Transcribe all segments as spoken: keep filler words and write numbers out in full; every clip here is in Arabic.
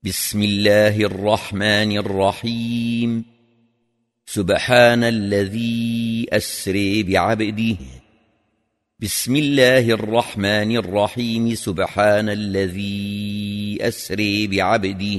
بسم الله الرحمن الرحيم. سبحان الذي أسري بعبده. بسم الله الرحمن الرحيم. سبحان الذي أسري بعبده.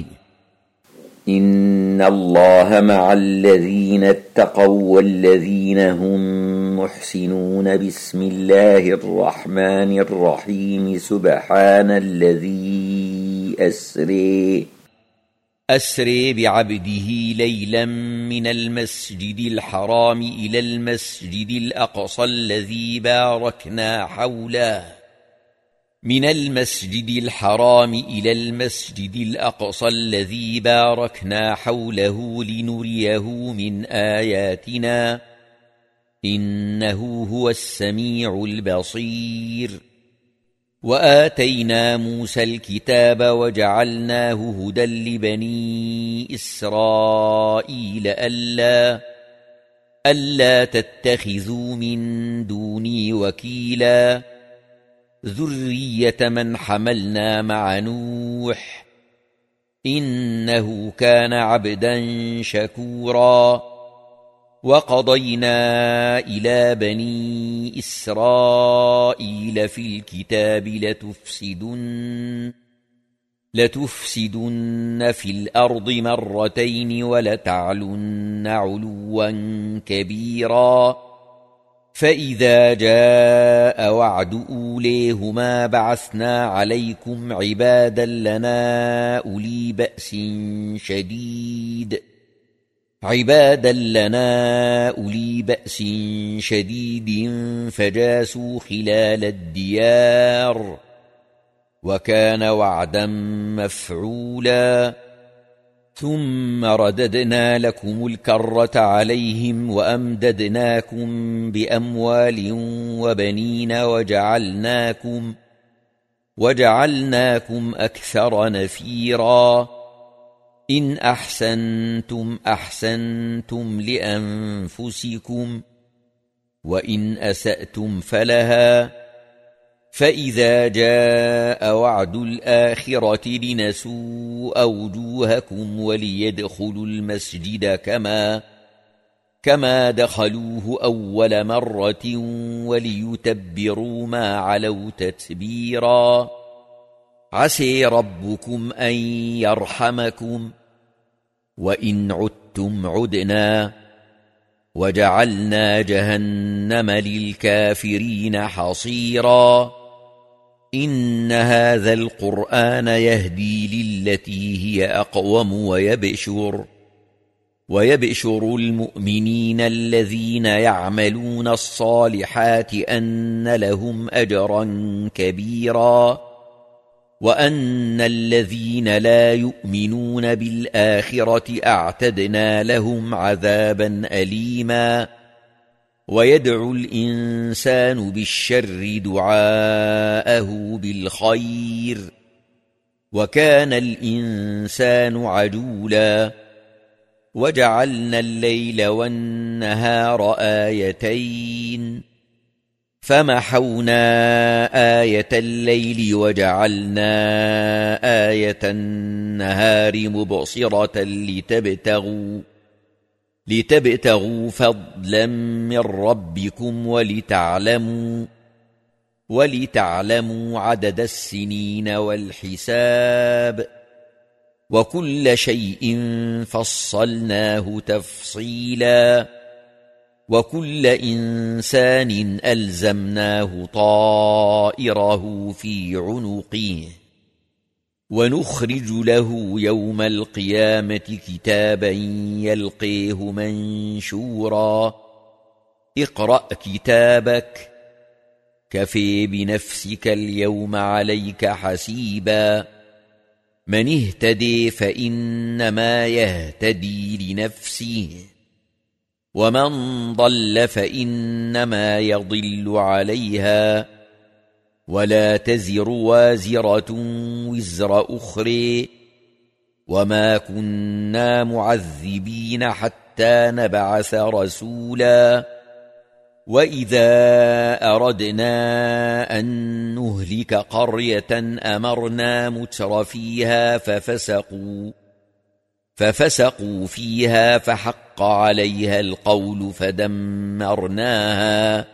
إن الله مع الذين اتقوا والذين هم محسنون. بسم الله الرحمن الرحيم. سبحان الذي أسري أسري بعبده ليلا من المسجد الحرام إلى المسجد الأقصى الذي باركنا حوله من المسجد الحرام إلى المسجد الأقصى الذي باركنا حوله لنريه من آياتنا إنه هو السميع البصير. وآتينا موسى الكتاب وجعلناه هدى لبني إسرائيل ألا ألا تتخذوا من دوني وكيلا ذرية من حملنا مع نوح إنه كان عبدا شكورا. وقضينا إلى بني إسرائيل في الكتاب لتفسدن لتفسدن في الأرض مرتين ولتعلن علوا كبيرا. فإذا جاء وعد أوليهما بعثنا عليكم عبادا لنا أولي بأس شديد عبادا لنا أولي بأس شديد فجاسوا خلال الديار وكان وعدا مفعولا. ثم رددنا لكم الكرة عليهم وأمددناكم بأموال وبنين وجعلناكم وجعلناكم أكثر نفيرا. إن أحسنتم أحسنتم لأنفسكم وإن أسأتم فلها. فإذا جاء وعد الآخرة لنسوء وجوهكم وليدخلوا المسجد كما كما دخلوه أول مرة وليتبروا ما علوا تتبيرا. عسى ربكم أن يرحمكم وإن عدتم عدنا وجعلنا جهنم للكافرين حصيرا. إن هذا القرآن يهدي للتي هي أقوم ويبشر ويبشر المؤمنين الذين يعملون الصالحات أن لهم أجرا كبيرا وأن الذين لا يؤمنون بالآخرة أعتدنا لهم عذابا أليما. ويدعو الإنسان بالشر دعاءه بالخير وكان الإنسان عجولا. وجعلنا الليل والنهار آيتين فمحونا آية الليل وجعلنا آية النهار مبصرة لتبتغوا لتبتغوا فضلا من ربكم ولتعلموا ولتعلموا عدد السنين والحساب وكل شيء فصلناه تفصيلا. وكل إنسان ألزمناه طائره في عنقه ونخرج له يوم القيامة كتابا يلقيه منشورا. اقرأ كتابك كفى بنفسك اليوم عليك حسيبا. من اهتدي فإنما يهتدي لنفسه ومن ضل فإنما يضل عليها ولا تزر وازرة وزر أخرى وما كنا معذبين حتى نبعث رسولا. وإذا أردنا أن نهلك قرية أمرنا متر فيها ففسقوا ففسقوا فيها فحق عليها القول فدمرناها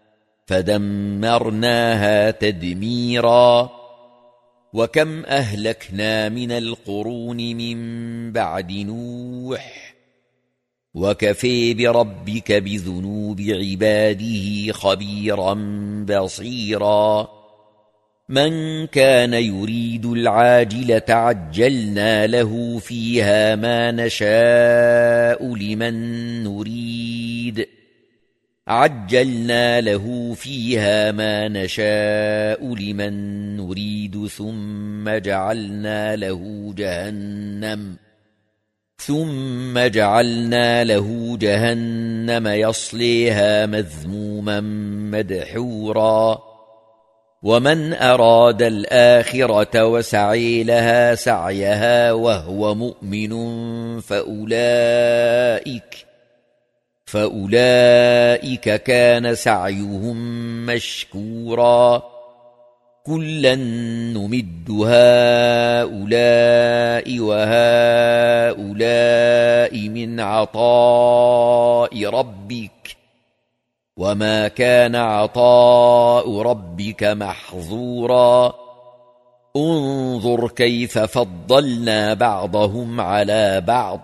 فدمرناها تدميرا وكم أهلكنا من القرون من بعد نوح وكفى بربك بذنوب عباده خبيرا بصيرا من كان يريد العاجلة عجلنا له فيها ما نشاء لمن نريد عجلنا له فيها ما نشاء لمن نريد ثم جعلنا له جهنم ثم جعلنا له جهنم يصليها مذموما مدحورا ومن أراد الآخرة وسعي لها سعيها وهو مؤمن فأولئك فأولئك كان سعيهم مشكورا كلا نمد هؤلاء وهؤلاء من عطاء ربك وما كان عطاء ربك محظورا انظر كيف فضلنا بعضهم على بعض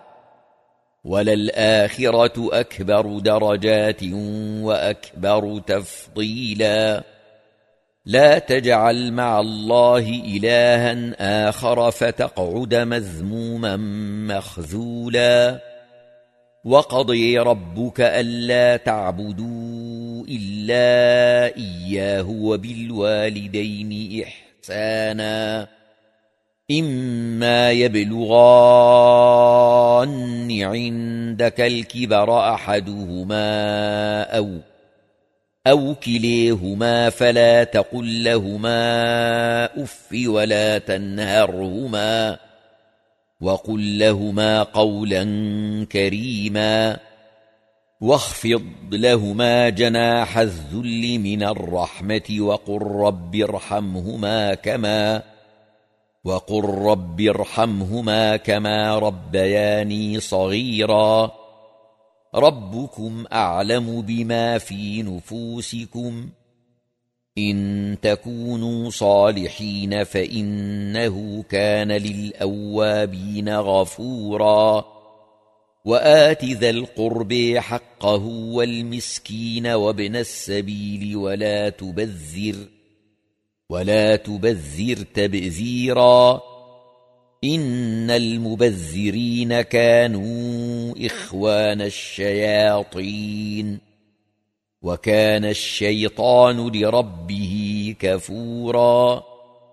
وللآخرة أكبر درجات وأكبر تفضيلا لا تجعل مع الله إلها آخر فتقعد مذموما مخذولا وقضي ربك ألا تعبدوا إلا إياه وبالوالدين إحسانا إما يبلغان عندك الكبر أحدهما أو أو كليهما فلا تقل لهما أف ولا تنهرهما وقل لهما قولا كريما واخفض لهما جناح الذل من الرحمة وقل رب ارحمهما كما وقل رب ارحمهما كما ربياني صغيرا ربكم أعلم بما في نفوسكم إن تكونوا صالحين فإنه كان للأوابين غفورا وآت ذا القرب حقه والمسكين وابن السبيل ولا تبذر ولا تبذر تبذيرا إن المبذرين كانوا إخوان الشياطين وكان الشيطان لربه كفورا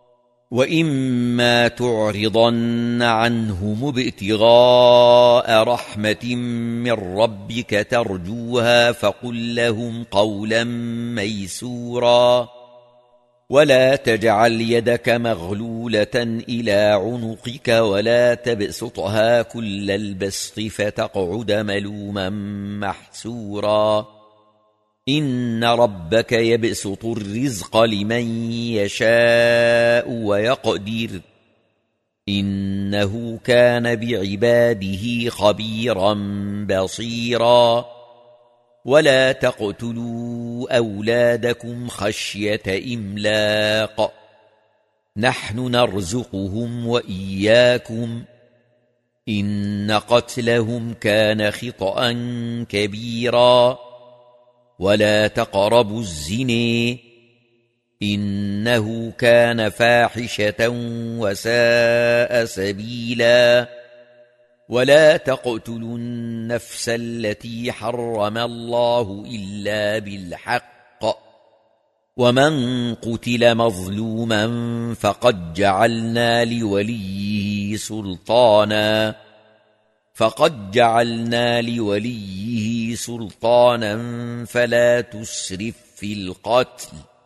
وإما تعرضن عنهم ابتغاء رحمة من ربك ترجوها فقل لهم قولا ميسورا ولا تجعل يدك مغلولة إلى عنقك ولا تبسطها كل البسط فتقعد ملوما محسورا إن ربك يبسط الرزق لمن يشاء ويقدر إنه كان بعباده خبيرا بصيرا ولا تقتلوا أولادكم خشية إملاق نحن نرزقهم وإياكم إن قتلهم كان خطأ كبيرا ولا تقربوا الزنا إنه كان فاحشة وساء سبيلا ولا تقتلوا النفس التي حرم الله إلا بالحق ومن قتل مظلوما فقد جعلنا لوليه سلطانا فقد جعلنا لوليه سلطانا فلا تسرف في القتل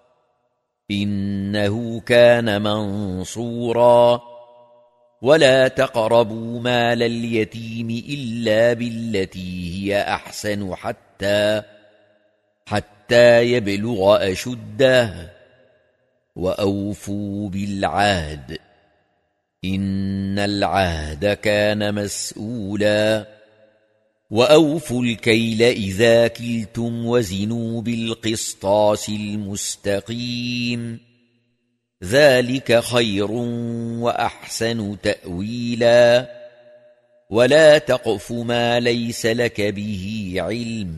إنه كان منصورا ولا تقربوا مال اليتيم إلا بالتي هي أحسن حتى حتى يبلغ أشده وأوفوا بالعهد إن العهد كان مسؤولا وأوفوا الكيل إذا كلتم وزنوا بالقسطاس المستقيم ذلك خير وأحسن تأويلا ولا تقف ما ليس لك به علم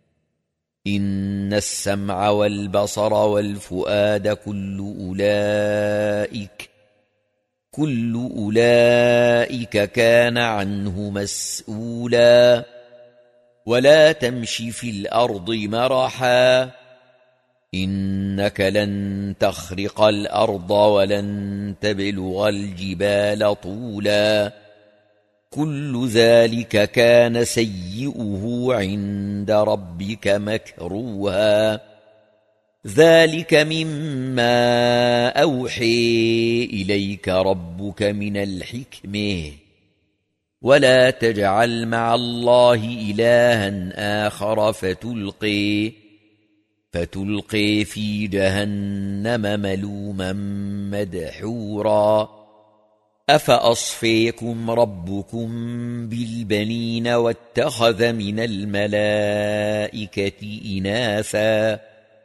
إن السمع والبصر والفؤاد كل أولئك كل أولئك كان عنه مسؤولا ولا تمش في الأرض مرحا إنك لن تخرق الأرض ولن تبلغ الجبال طولا كل ذلك كان سيئه عند ربك مكروها ذلك مما أوحي إليك ربك من الحكمة ولا تجعل مع الله إلها آخر فتلقي فتلقي في جهنم ملوما مدحورا أفأصفيكم ربكم بالبنين واتخذ من الملائكة إناثا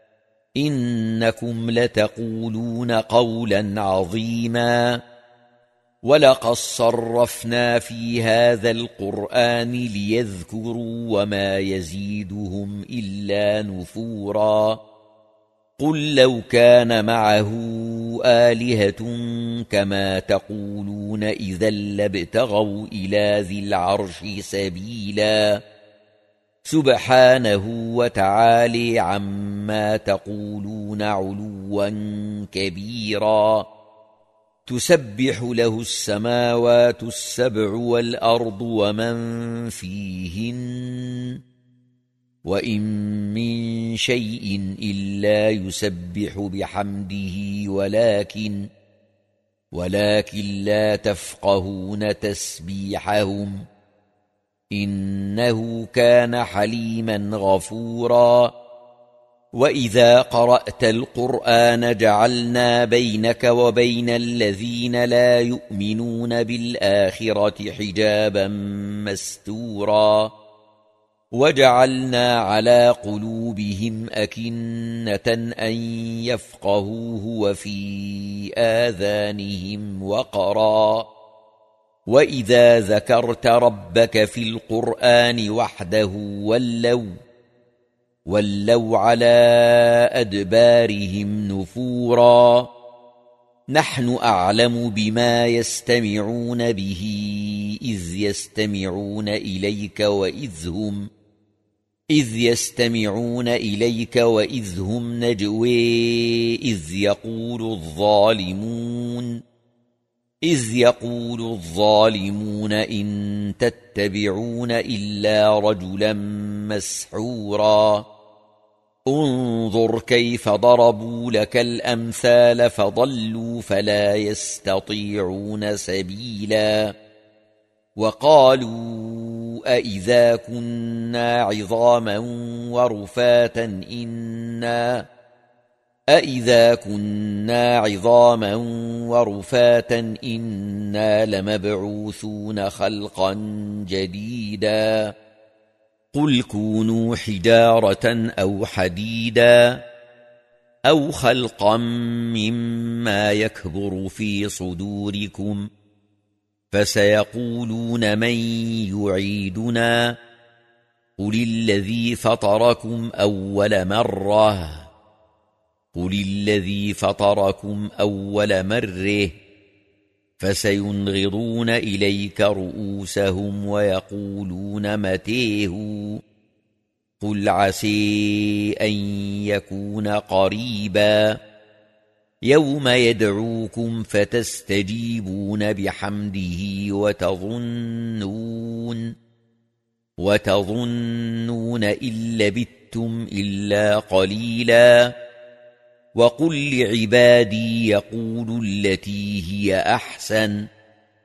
إنكم لتقولون قولا عظيما ولقد صرفنا في هذا القرآن ليذكروا وما يزيدهم إلا نفورا قل لو كان معه آلهة كما تقولون إذا لابتغوا إلى ذي العرش سبيلا سبحانه وتعالى عما تقولون علوا كبيرا تسبح له السماوات السبع والأرض ومن فيهن وإن من شيء إلا يسبح بحمده ولكن ولكن لا تفقهون تسبيحهم إنه كان حليما غفورا وإذا قرأت القرآن جعلنا بينك وبين الذين لا يؤمنون بالآخرة حجابا مستورا وجعلنا على قلوبهم أكنة أن يفقهوه وفي آذانهم وقرا وإذا ذكرت ربك في القرآن وحده ولوا ولوا على أدبارهم نفورا نحن أعلم بما يستمعون به إذ يستمعون إليك وإذ هم إذ يستمعون إليك وإذ هم نجوي إذ يقول الظالمون إذ يقول الظالمون إن تتبعون إلا رجلا مسحورا انظر كيف ضربوا لك الأمثال فضلوا فلا يستطيعون سبيلا وقالوا أإذا كنا عظاما ورفاتا إنا أإذا كنا عظاما ورفاتا إنا لمبعوثون خلقا جديدا قل كونوا حجارة أو حديدا أو خلقا مما يكبر في صدوركم فسيقولون من يعيدنا قل الذي فطركم أول مرة قل الذي فطركم أول مرة فسينغضون إليك رؤوسهم ويقولون متيه قل عسى أن يكون قريبا يوم يدعوكم فتستجيبون بحمده وتظنون وتظنون إن لبثتم إلا قليلا وقل لعبادي يقولوا التي هي أحسن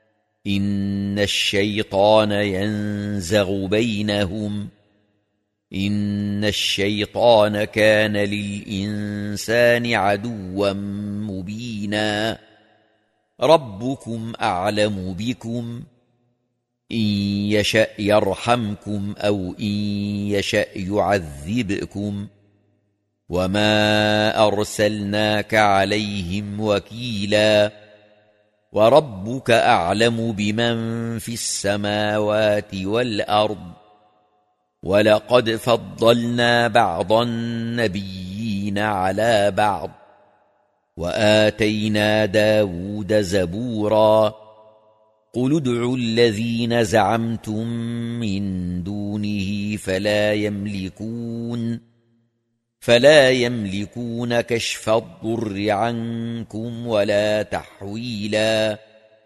إن الشيطان ينزغ بينهم إن الشيطان كان للإنسان عدوا مبينا ربكم أعلم بكم إن يشأ يرحمكم أو إن يشأ يعذبكم وما أرسلناك عليهم وكيلا وربك أعلم بمن في السماوات والأرض ولقد فضلنا بعض النبيين على بعض وآتينا داود زبورا قل ادعوا الذين زعمتم من دونه فلا يملكون فلا يملكون كشف الضر عنكم ولا تحويلا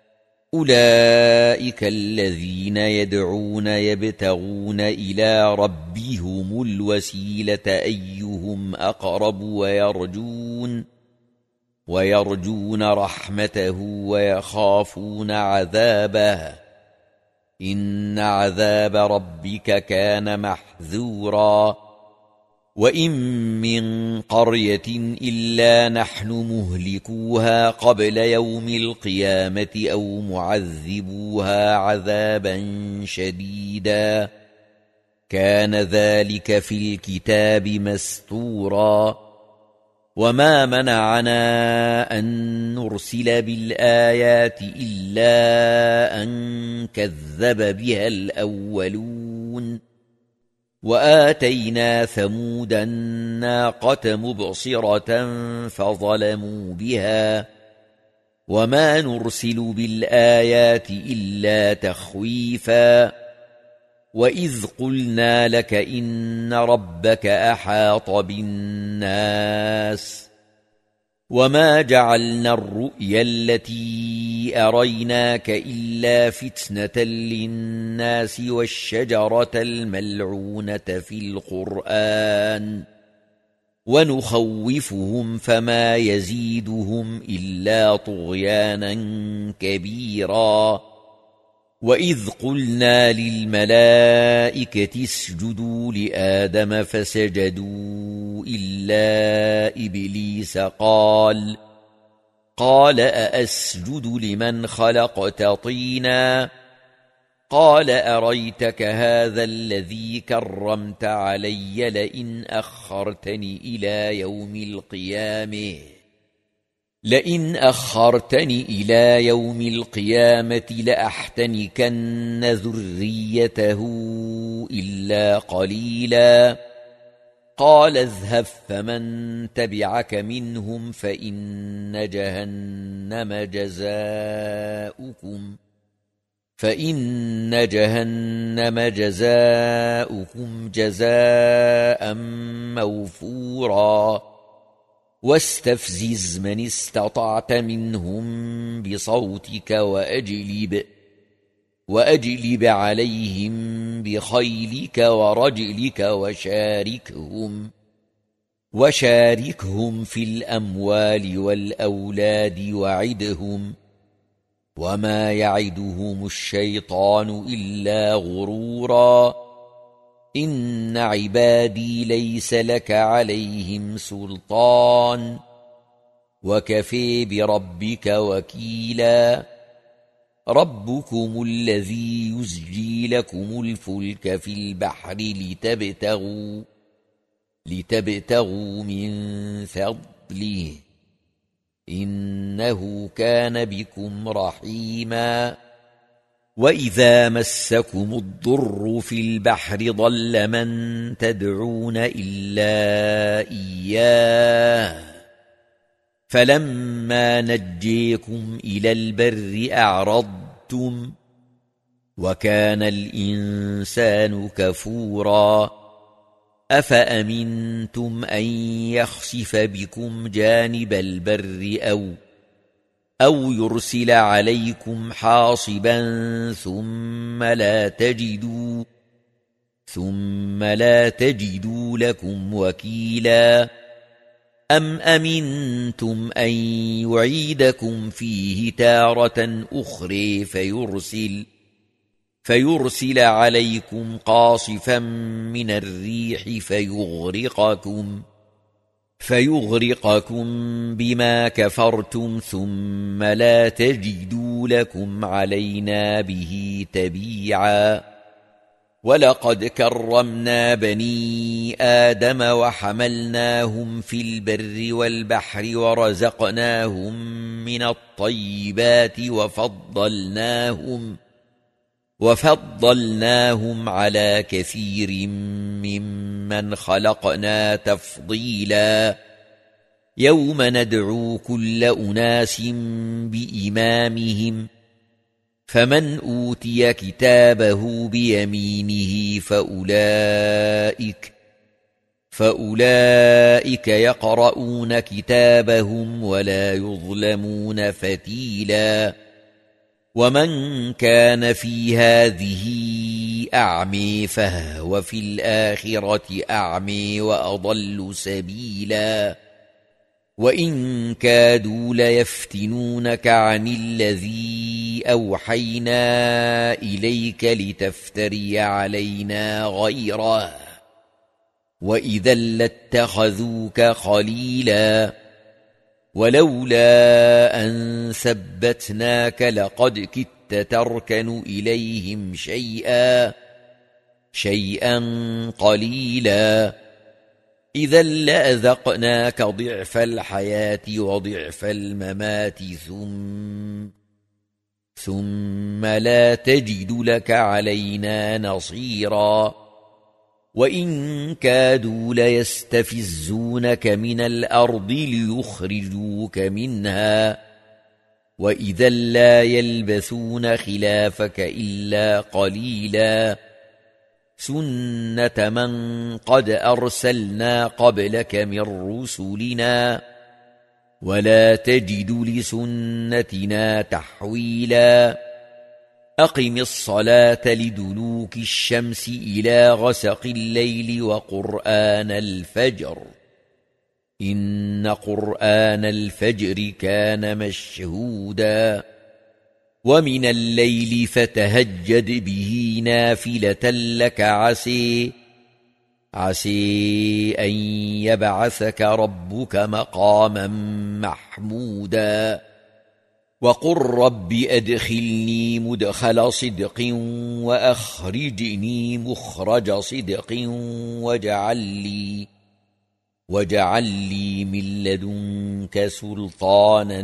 أولئك الذين يدعون يبتغون إلى ربهم الوسيلة أيهم أقرب ويرجون ويرجون رحمته ويخافون عذابه إن عذاب ربك كان محذورا وإن من قرية إلا نحن مهلكوها قبل يوم القيامة أو معذبوها عذابا شديدا كان ذلك في الكتاب مستورا وما منعنا أن نرسل بالآيات إلا أن كذب بها الأولون وآتينا ثمود الناقة مبصرة فظلموا بها وما نرسل بالآيات إلا تخويفا وإذ قلنا لك إن ربك أحاط بالناس وما جعلنا الرؤيا التي أريناك إلا فتنة للناس والشجرة الملعونة في القرآن ونخوفهم فما يزيدهم إلا طغيانا كبيرا وإذ قلنا للملائكة اسجدوا لآدم فسجدوا إلا إبليس قال قال أأسجد لمن خلقت طينا قال أريتك هذا الذي كرمت علي لئن أخرتني إلى يوم القيامة لئن أخرتني إلى يوم القيامة لأحتنكن ذريته إلا قليلا قال اذهب فمن تبعك منهم فإن جهنم جزاؤكم فإن جهنم جزاؤكم جزاء موفورا واستفزز من استطعت منهم بصوتك وأجلب وأجلب عليهم بخيلك ورجلك وشاركهم وشاركهم في الأموال والأولاد وعدهم وما يعدهم الشيطان إلا غرورا إن عبادي ليس لك عليهم سلطان وكفي بربك وكيلا ربكم الذي يزجي لكم الفلك في البحر لتبتغوا لتبتغوا من فضله إنه كان بكم رحيما وإذا مسكم الضر في البحر ضل من تدعون إلا إياه فلما نجيكم إلى البر أعرضتم وكان الإنسان كفورا أفأمنتم أن يخسف بكم جانب البر أو أو يرسل عليكم حاصبا ثم لا تجدوا ثم لا تجدوا لكم وكيلا أم أمنتم أن يعيدكم فيه تارة أخرى فيرسل فيرسل عليكم قاصفا من الريح فيغرقكم فيغرقكم بما كفرتم ثم لا تجدوا لكم علينا به تبيعا ولقد كرمنا بني آدم وحملناهم في البر والبحر ورزقناهم من الطيبات وفضلناهم وفضلناهم على كثير ممن خلقنا تفضيلا يوم ندعو كل أناس بإمامهم فمن أوتي كتابه بيمينه فأولئك فأولئك يقرؤون كتابهم ولا يظلمون فتيلا ومن كان في هذه أعمي فهو في الآخرة أعمي وأضل سبيلا وإن كادوا ليفتنونك عن الذي أوحينا إليك لتفتري علينا غيره وإذا لاتخذوك خليلا ولولا أن ثبتناك لقد كدت تركن إليهم شيئا شيئا قليلا إذا لأذقناك ضعف الحياة وضعف الممات ثم ثم لا تجد لك علينا نصيرا وإن كادوا ليستفزونك من الأرض ليخرجوك منها وإذا لا يلبثون خلافك إلا قليلا سنة من قد أرسلنا قبلك من رسلنا ولا تجد لسنتنا تحويلا أقم الصلاة لدلوك الشمس إلى غسق الليل وقرآن الفجر إن قرآن الفجر كان مشهودا ومن الليل فتهجد به نافلة لك عسي عسي أن يبعثك ربك مقاما محمودا وقل رب أدخلني مدخل صدق وأخرجني مخرج صدق واجعل لي واجعل لي من لدنك سلطانا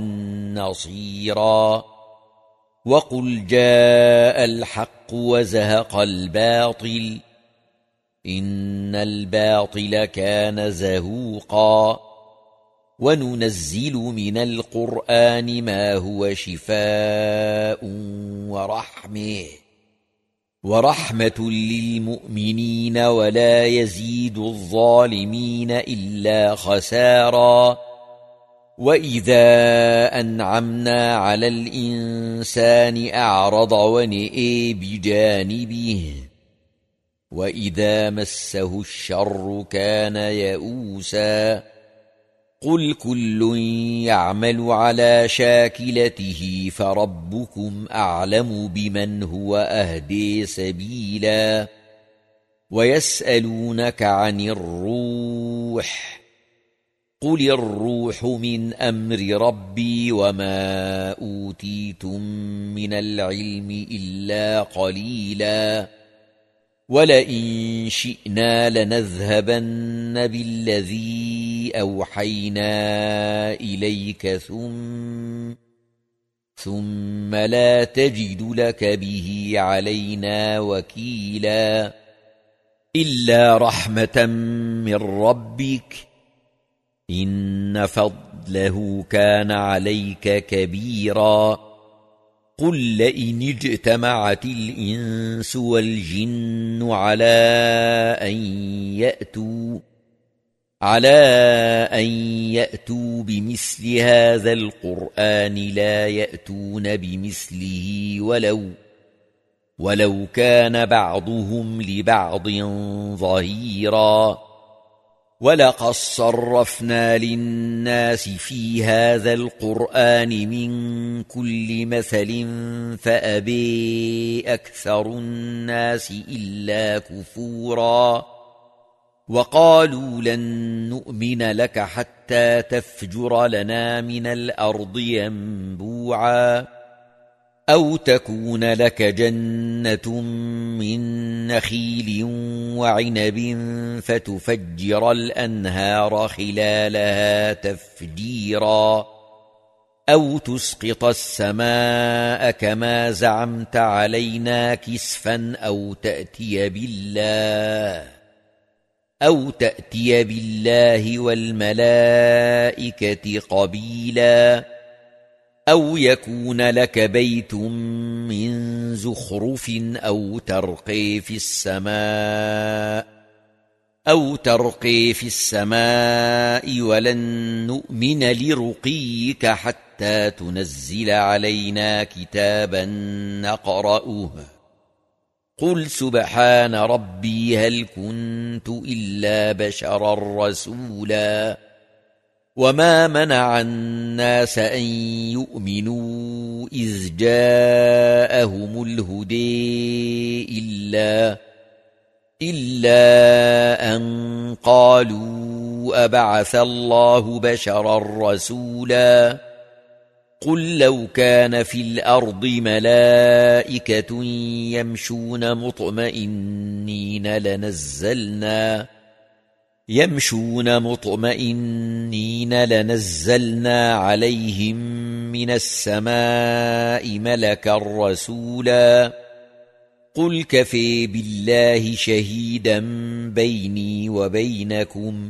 نصيرا وقل جاء الحق وزهق الباطل إن الباطل كان زهوقا وننزل من القرآن ما هو شفاء ورحمة ورحمة للمؤمنين ولا يزيد الظالمين إلا خسارا وإذا أنعمنا على الإنسان أعرض ونئي بجانبه وإذا مسه الشر كان يئوسا قل كل يعمل على شاكلته فربكم أعلم بمن هو أهدي سبيلا ويسألونك عن الروح قل الروح من أمر ربي وما أوتيتم من العلم إلا قليلا ولئن شئنا لنذهبن بالذي أوحينا إليك ثم ثم لا تجد لك به علينا وكيلا إلا رحمة من ربك إن فضله كان عليك كبيرا قل لئن اجتمعت الإنس والجن على أن يأتوا على أن يأتوا بمثل هذا القرآن لا يأتون بمثله ولو ولو كان بعضهم لبعض ظهيرا ولقد صرفنا للناس في هذا القرآن من كل مثل فأبي أكثر الناس إلا كفورا وقالوا لن نؤمن لك حتى تفجر لنا من الأرض ينبوعا أو تكون لك جنة من نخيل وعنب فتفجر الأنهار خلالها تفجيرا أو تسقط السماء كما زعمت علينا كسفا أو تأتي بالله أو تأتي بالله والملائكة قبيلا أو يكون لك بيت من زخرف أو ترقي في السماء أو ترقي في السماء ولن نؤمن لرقيك حتى تنزل علينا كتابا نقرأه قل سبحان ربي هل كنت إلا بشرا رسولا وما منع الناس أن يؤمنوا إذ جاءهم الهدي إلا إلا أن قالوا أبعث الله بشرا رسولا قل لو كان في الأرض ملائكة يمشون مطمئنين لنزلنا يمشون مطمئنين لنزلنا عليهم من السماء ملكا رسولا قل كفى بالله شهيدا بيني وبينكم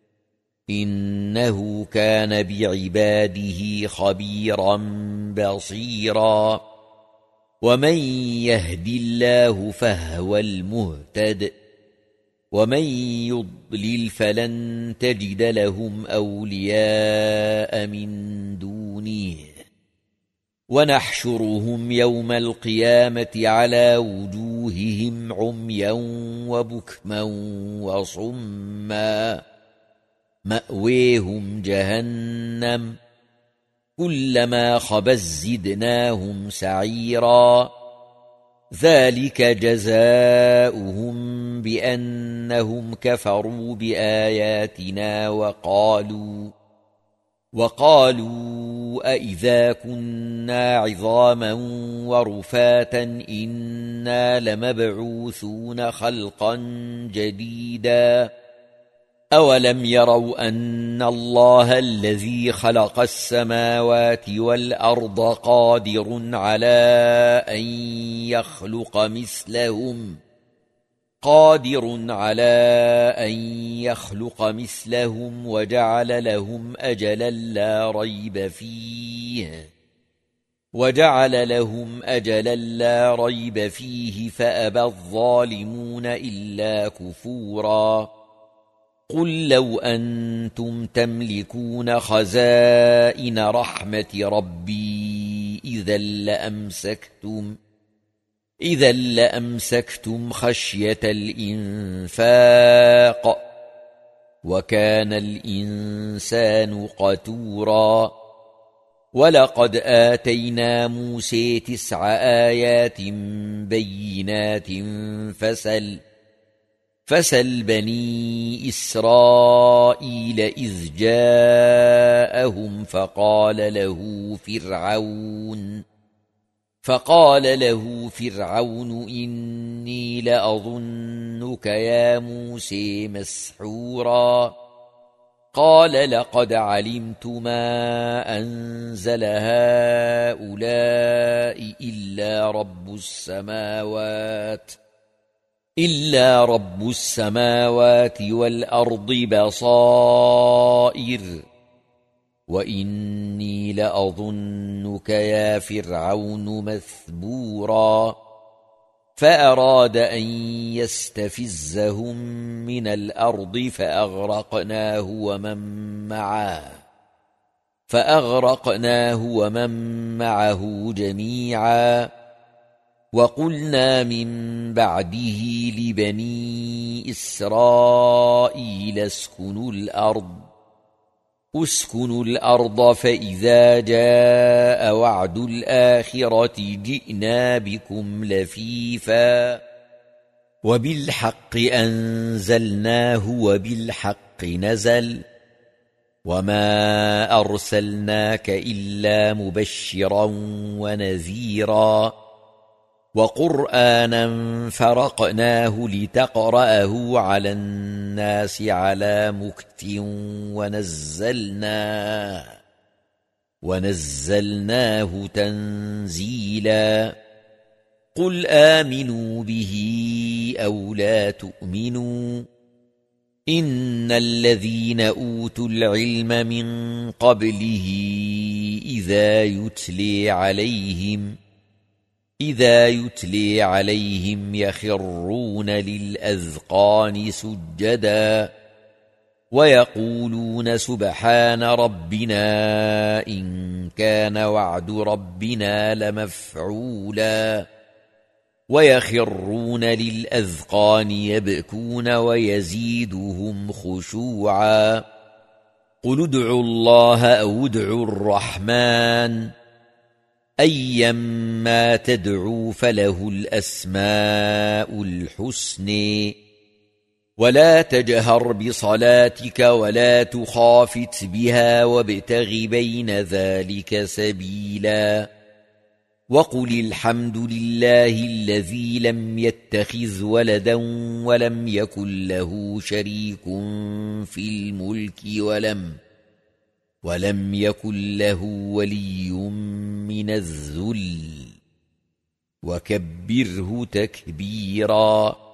إنه كان بعباده خبيرا بصيرا ومن يهد الله فهو المهتد ومن يضلل فلن تجد لهم أولياء من دونه ونحشرهم يوم القيامة على وجوههم عميا وبكما وصما مأويهم جهنم كلما خبت زدناهم سعيرا ذلك جزاؤهم بأنهم كفروا بآياتنا وقالوا وقالوا أئذا كنا عظاما ورفاتا إنا لمبعوثون خلقا جديدا أولم يروا أن الله الذي خلق السماوات والأرض قادر على أن يخلق مثلهم قادر على أن يخلق مثلهم وجعل لهم أجلا لا ريب فيه وجعل لهم أجلا لا ريب فيه فأبى الظالمون إلا كفورا قل لو أنتم تملكون خزائن رحمة ربي إذا لأمسكتم إذا لأمسكتم خشية الإنفاق وكان الإنسان قتورا ولقد آتينا موسى تسع آيات بينات فسل فسل بني إسرائيل إذ جاءهم فقال له فرعون فقال له فرعون إني لأظنك يا موسى مسحورا قال لقد علمت ما أنزل هؤلاء إلا رب السماوات إلا رب السماوات والأرض بصائر وإني لأظنك يا فرعون مثبورا فأراد أن يستفزهم من الأرض فأغرقناه ومن معه فأغرقناه ومن معه جميعا وقلنا من بعده لبني إسرائيل اسكنوا الأرض اسكنوا الأرض فإذا جاء وعد الآخرة جئنا بكم لفيفا وبالحق أنزلناه وبالحق نزل وما أرسلناك إلا مبشرا ونذيرا وقرآنا فرقناه لتقرأه على الناس على مكث ونزلناه ونزلناه تنزيلا قل آمنوا به أو لا تؤمنوا إن الذين أوتوا العلم من قبله إذا يتلي عليهم إذا يتلي عليهم يخرون للأذقان سجدا ويقولون سبحان ربنا إن كان وعد ربنا لمفعولا ويخرون للأذقان يبكون ويزيدهم خشوعا قل ادعوا الله أو ادعوا الرحمن أيما تدعوا فله الأسماء الحسن ولا تجهر بصلاتك ولا تخافت بها وابتغ بين ذلك سبيلا وقل الحمد لله الذي لم يتخذ ولدا ولم يكن له شريك في الملك ولم ولم يكن له ولي من الذل وكبره تكبيرا